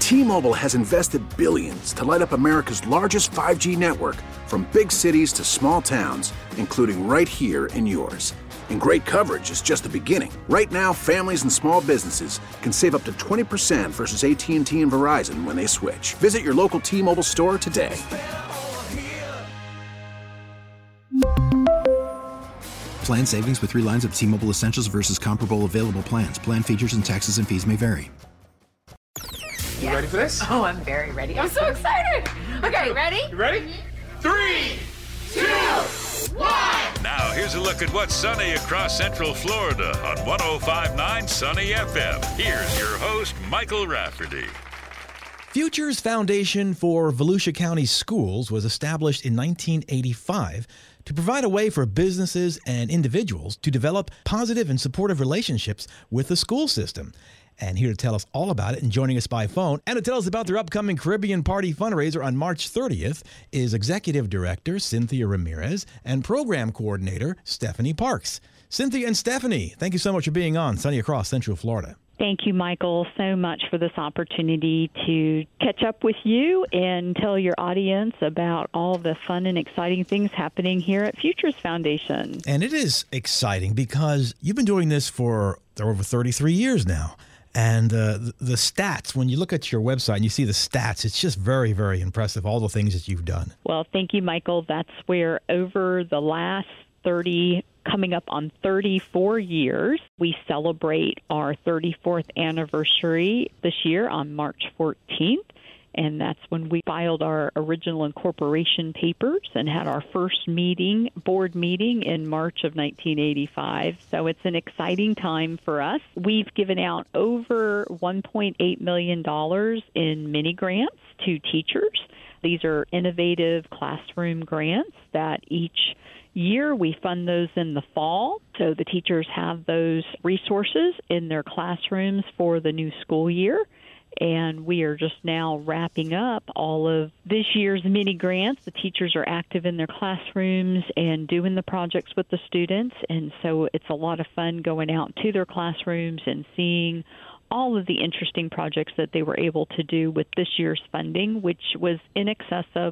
T-Mobile has invested billions to light up America's largest 5G network, from big cities to small towns, including right here in yours. And great coverage is just the beginning. Right now, families and small businesses can save up to 20% versus AT&T and Verizon when they switch. Visit your local T-Mobile store today. Plan savings with 3 lines of T-Mobile Essentials versus comparable available plans. Plan features and taxes and fees may vary. You ready for this? Oh, I'm very ready. I'm so excited. Okay, ready? You ready? 3, 2, 1. Now, here's a look at what's sunny across Central Florida on 105.9 Sunny FM. Here's your host, Michael Rafferty. Futures Foundation for Volusia County Schools was established in 1985 to provide a way for businesses and individuals to develop positive and supportive relationships with the school system. And here to tell us all about it and joining us by phone and to tell us about their upcoming Caribbean Party fundraiser on March 30th is Executive Director Cynthia Ramirez and Program Coordinator Stephanie Parks. Cynthia and Stephanie, thank you so much for being on Sunny Across Central Florida. Thank you, Michael, so much for this opportunity to catch up with you and tell your audience about all the fun and exciting things happening here at Futures Foundation. And it is exciting because you've been doing this for over 33 years now. And the stats, when you look at your website and you see the stats, it's just very, very impressive, all the things that you've done. Well, thank you, Michael. That's where over the last coming up on 34 years, we celebrate our 34th anniversary this year on March 14th. And that's when we filed our original incorporation papers and had our first board meeting in March of 1985. So it's an exciting time for us. We've given out over $1.8 million in mini grants to teachers. These are innovative classroom grants that each year we fund those in the fall. So the teachers have those resources in their classrooms for the new school year. And we are just now wrapping up all of this year's mini grants. The teachers are active in their classrooms and doing the projects with the students. And so it's a lot of fun going out to their classrooms and seeing all of the interesting projects that they were able to do with this year's funding, which was in excess of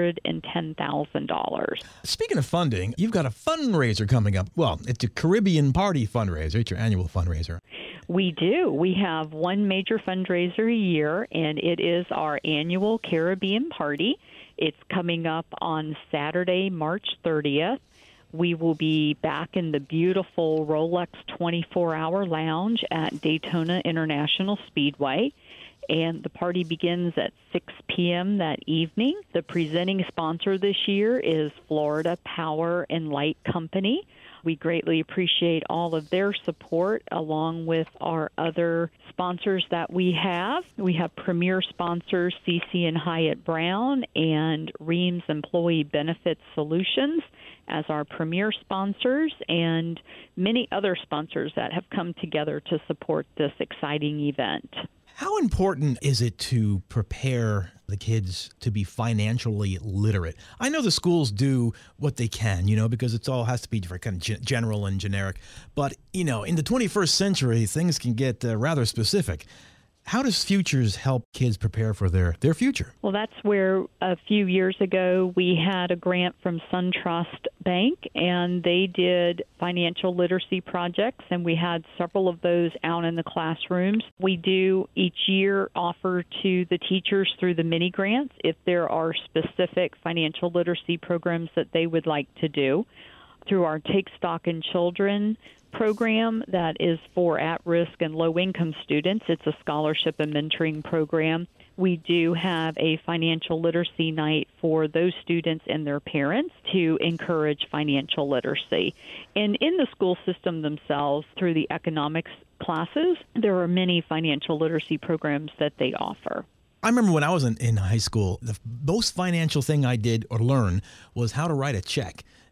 $110,000. Speaking of funding, you've got a fundraiser coming up. Well, it's a Caribbean Party fundraiser. It's your annual fundraiser. We do. We have one major fundraiser a year, and it is our annual Caribbean Party. It's coming up on Saturday, March 30th. We will be back in the beautiful Rolex 24-hour lounge at Daytona International Speedway, and the party begins at 6 p.m. that evening. The presenting sponsor this year is Florida Power and Light Company. We greatly appreciate all of their support, along with our other sponsors that we have. We have premier sponsors CC and Hyatt Brown and Reams Employee Benefits Solutions as our premier sponsors, and many other sponsors that have come together to support this exciting event. How important is it to prepare the kids to be financially literate? I know the schools do what they can, because it all has to be very kind of general and generic. But, in the 21st century, things can get rather specific. How does Futures help kids prepare for their future? Well, that's where a few years ago we had a grant from SunTrust Bank, and they did financial literacy projects, and we had several of those out in the classrooms. We do each year offer to the teachers through the mini grants if there are specific financial literacy programs that they would like to do. Through our Take Stock in Children program that is for at-risk and low-income students. It's a scholarship and mentoring program. We do have a financial literacy night for those students and their parents to encourage financial literacy. And in the school system themselves, through the economics classes, there are many financial literacy programs that they offer. I remember when I was in high school, the most financial thing I did or learn was how to write a check.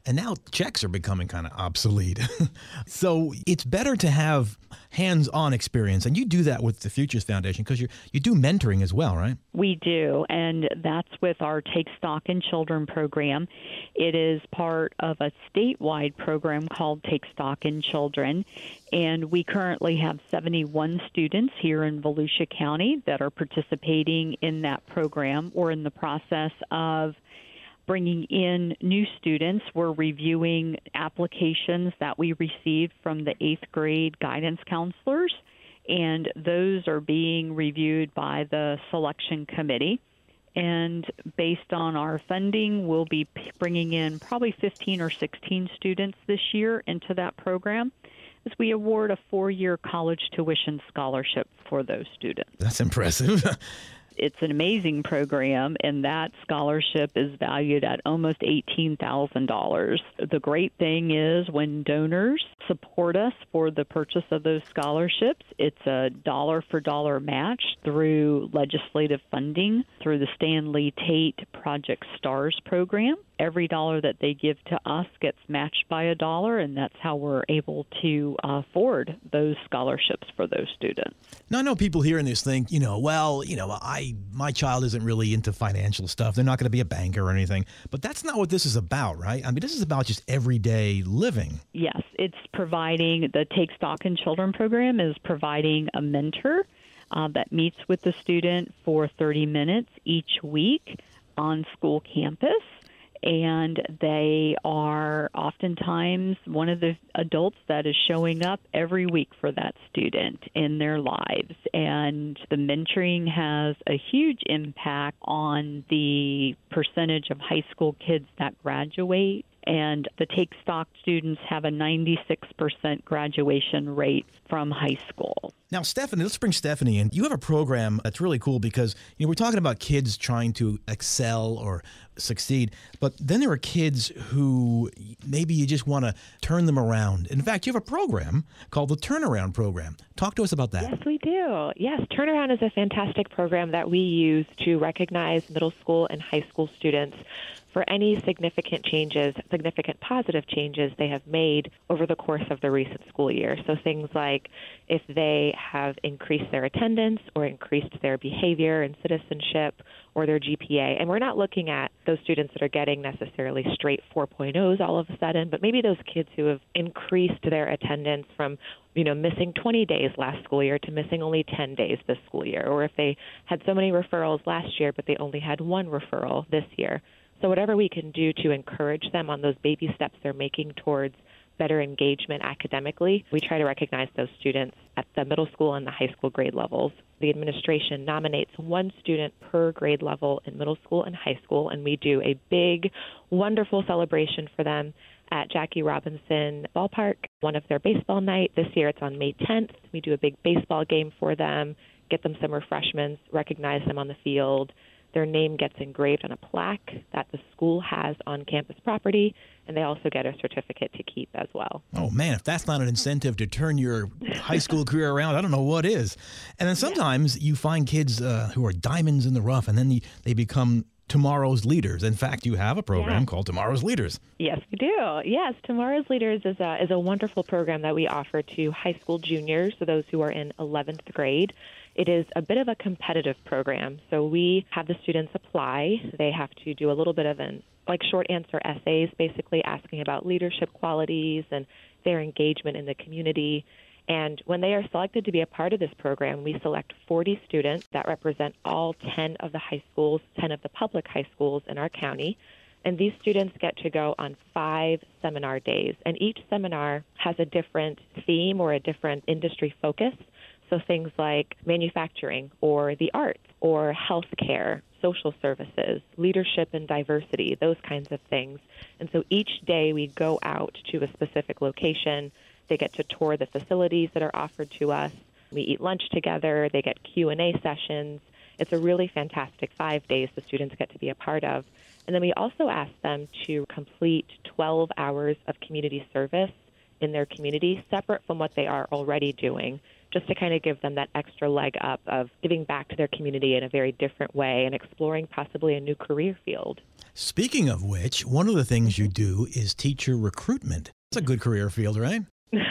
And now checks are becoming kind of obsolete. So it's better to have hands-on experience. And you do that with the Futures Foundation because you do mentoring as well, right? We do, and that's with our Take Stock in Children program. It is part of a statewide program called Take Stock in Children, and we currently have 71 students here in Volusia County that are participating in that program. We're in the process of bringing in new students. We're reviewing applications that we received from the 8th grade guidance counselors, and those are being reviewed by the selection committee. And based on our funding, we'll be bringing in probably 15 or 16 students this year into that program as we award a 4-year college tuition scholarship for those students. That's impressive. It's an amazing program, and that scholarship is valued at almost $18,000. The great thing is when donors support us for the purchase of those scholarships, it's a dollar-for-dollar match through legislative funding through the Stanley Tate Project STARS program. Every dollar that they give to us gets matched by a dollar, and that's how we're able to afford those scholarships for those students. Now, I know people hearing this think, my child isn't really into financial stuff. They're not going to be a banker or anything. But that's not what this is about, right? I mean, this is about just everyday living. Yes, it's providing, the Take Stock in Children program is providing a mentor that meets with the student for 30 minutes each week on school campus. And they are oftentimes one of the adults that is showing up every week for that student in their lives. And the mentoring has a huge impact on the percentage of high school kids that graduate. And the Take Stock students have a 96% graduation rate from high school. Now, Stephanie, let's bring Stephanie in. You have a program that's really cool because, we're talking about kids trying to excel or succeed, but then there are kids who maybe you just want to turn them around. In fact, you have a program called the Turnaround Program. Talk to us about that. Yes, we do. Yes, Turnaround is a fantastic program that we use to recognize middle school and high school students for any significant changes, significant positive changes they have made over the course of the recent school year. So things like if they have increased their attendance or increased their behavior and citizenship or their GPA. And we're not looking at those students that are getting necessarily straight 4.0s all of a sudden, but maybe those kids who have increased their attendance from, missing 20 days last school year to missing only 10 days this school year, or if they had so many referrals last year, but they only had one referral this year. So whatever we can do to encourage them on those baby steps they're making towards better engagement academically, we try to recognize those students at the middle school and the high school grade levels. The administration nominates one student per grade level in middle school and high school, and we do a big, wonderful celebration for them at Jackie Robinson Ballpark, one of their baseball night. This year it's on May 10th. We do a big baseball game for them, get them some refreshments, recognize them on the field. Their name gets engraved on a plaque that the school has on campus property, and they also get a certificate to keep as well. Oh, man, if that's not an incentive to turn your high school career around, I don't know what is. And then sometimes you find kids who are diamonds in the rough, and then they become tomorrow's leaders. In fact, you have a program called Tomorrow's Leaders. Yes, we do. Yes, Tomorrow's Leaders is a wonderful program that we offer to high school juniors, so those who are in 11th grade. It is a bit of a competitive program. So we have the students apply. They have to do a little bit of short answer essays, basically asking about leadership qualities and their engagement in the community. And when they are selected to be a part of this program, we select 40 students that represent all 10 of the high schools, 10 of the public high schools in our county. And these students get to go on 5 seminar days. And each seminar has a different theme or a different industry focus. So things like manufacturing or the arts or healthcare, social services, leadership and diversity, those kinds of things. And so each day we go out to a specific location. They get to tour the facilities that are offered to us. We eat lunch together. They get Q&A sessions. It's a really fantastic 5 days the students get to be a part of. And then we also ask them to complete 12 hours of community service in their community, separate from what they are already doing. just to kind of give them that extra leg up of giving back to their community in a very different way and exploring possibly a new career field. Speaking of which, one of the things you do is teacher recruitment. It's a good career field, right?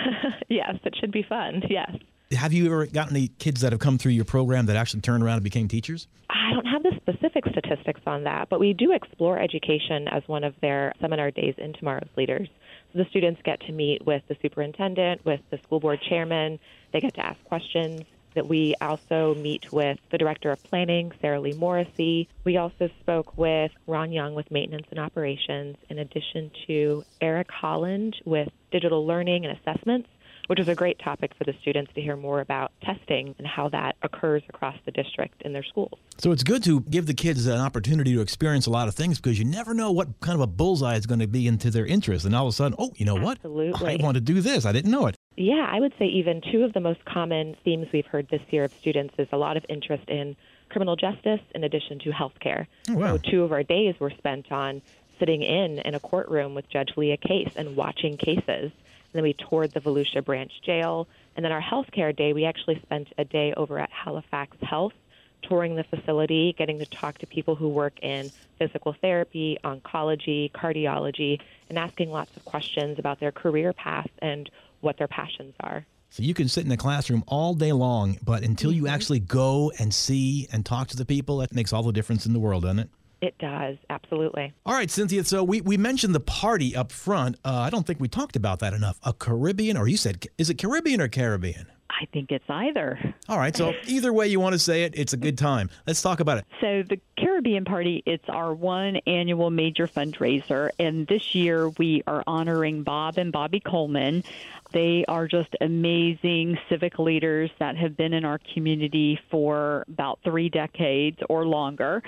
Yes, it should be fun, yes. Have you ever gotten any kids that have come through your program that actually turned around and became teachers? I don't have the specific statistics on that, but we do explore education as one of their seminar days in Tomorrow's Leaders. So the students get to meet with the superintendent, with the school board chairman. They get to ask questions. That we also meet with the director of planning, Sarah Lee Morrissey. We also spoke with Ron Young with maintenance and operations, in addition to Eric Holland with digital learning and assessments, which is a great topic for the students to hear more about testing and how that occurs across the district in their schools. So it's good to give the kids an opportunity to experience a lot of things because you never know what kind of a bullseye is going to be into their interest. And all of a sudden, oh, you know Absolutely. What? I want to do this. I didn't know it. Yeah, I would say even two of the most common themes we've heard this year of students is a lot of interest in criminal justice in addition to healthcare. Oh, wow. So 2 of our days were spent on sitting in a courtroom with Judge Leah Case and watching cases. And then we toured the Volusia Branch Jail. And then our healthcare day, we actually spent a day over at Halifax Health, touring the facility, getting to talk to people who work in physical therapy, oncology, cardiology, and asking lots of questions about their career path and what their passions are. So you can sit in a classroom all day long, but until you actually go and see and talk to the people, that makes all the difference in the world, doesn't it? It does, absolutely. All right, Cynthia, so we mentioned the party up front. I don't think we talked about that enough. A Caribbean, or you said, is it Caribbean or Caribbean? I think it's either. All right, so either way you want to say it, it's a good time. Let's talk about it. So the Caribbean Party, it's our one annual major fundraiser, and this year we are honoring Bob and Bobby Coleman. They are just amazing civic leaders that have been in our community for about 3 decades or longer.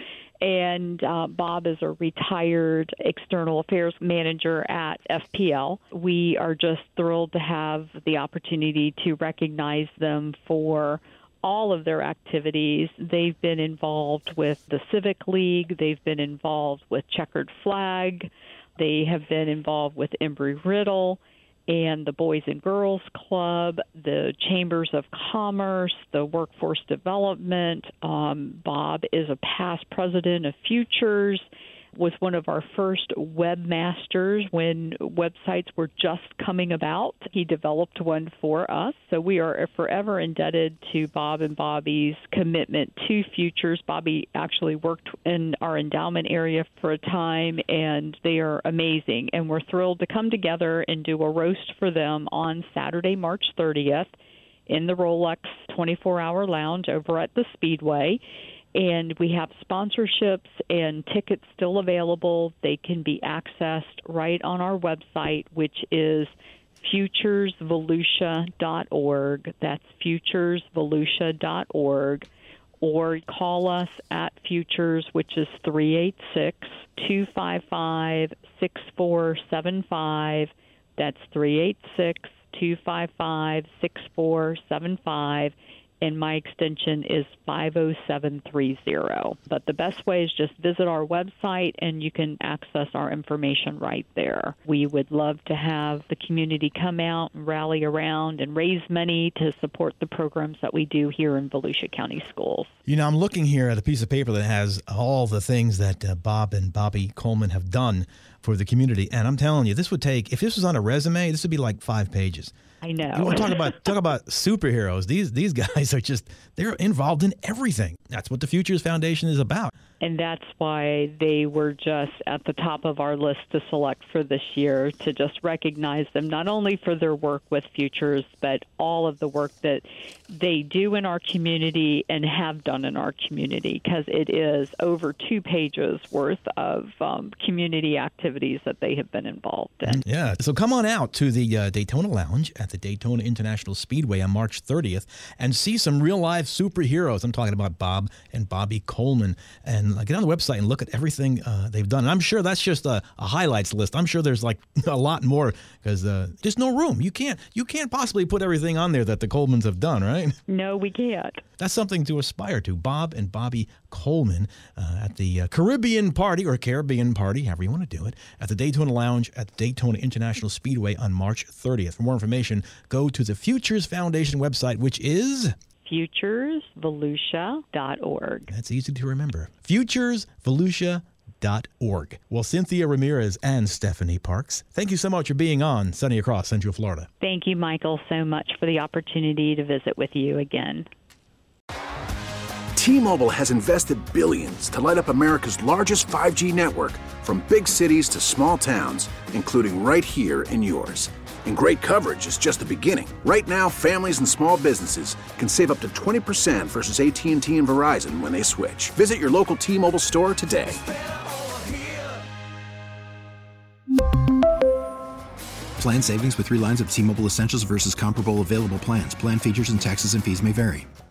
And Bob is a retired external affairs manager at FPL. We are just thrilled to have the opportunity to recognize them for all of their activities. They've been involved with the Civic League. They've been involved with Checkered Flag. They have been involved with Embry-Riddle and the Boys and Girls Club, the Chambers of Commerce, the Workforce Development. Bob is a past president of Futures, was one of our first webmasters when websites were just coming about. He developed one for us. So we are forever indebted to Bob and Bobby's commitment to Futures. Bobby actually worked in our endowment area for a time, and they are amazing. And we're thrilled to come together and do a roast for them on Saturday, March 30th in the Rolex 24-hour lounge over at the Speedway. And we have sponsorships and tickets still available. They can be accessed right on our website, which is futuresvolusia.org. That's futuresvolusia.org. Or call us at Futures, which is 386-255-6475. That's 386-255-6475. And my extension is 50730. But the best way is just visit our website, and you can access our information right there. We would love to have the community come out and rally around and raise money to support the programs that we do here in Volusia County Schools. You know, I'm looking here at a piece of paper that has all the things that Bob and Bobby Coleman have done for the community. And I'm telling you, this would take, if this was on a resume, this would be like 5 pages. I know. You want to talk about superheroes. These guys are just, they're involved in everything. That's what the Futures Foundation is about. And that's why they were just at the top of our list to select for this year, to just recognize them, not only for their work with Futures, but all of the work that they do in our community and have done in our community, because it is over 2 pages worth of community activities that they have been involved in. Yeah. So come on out to the Daytona Lounge at the Daytona International Speedway on March 30th and see some real-life superheroes. I'm talking about Bob and Bobby Coleman. And get on the website and look at everything they've done. And I'm sure that's just a highlights list. I'm sure there's like a lot more, because there's no room. You can't possibly put everything on there that the Colemans have done, right? No, we can't. That's something to aspire to. Bob and Bobby Coleman at the Caribbean Party, or Caribbean Party, however you want to do it, at the Daytona Lounge at the Daytona International Speedway on March 30th. For more information, information, go to the Futures Foundation website, which is futuresvolusia.org. That's easy to remember. futuresvolusia.org. Well, Cynthia Ramirez and Stephanie Parks, thank you so much for being on Sunny Across Central Florida. Thank you, Michael, so much for the opportunity to visit with you again. T-Mobile has invested billions to light up America's largest 5G network, from big cities to small towns, including right here in yours. And great coverage is just the beginning. Right now, families and small businesses can save up to 20% versus AT&T and Verizon when they switch. Visit your local T-Mobile store today. Plan savings with 3 lines of T-Mobile Essentials versus comparable available plans. Plan features and taxes and fees may vary.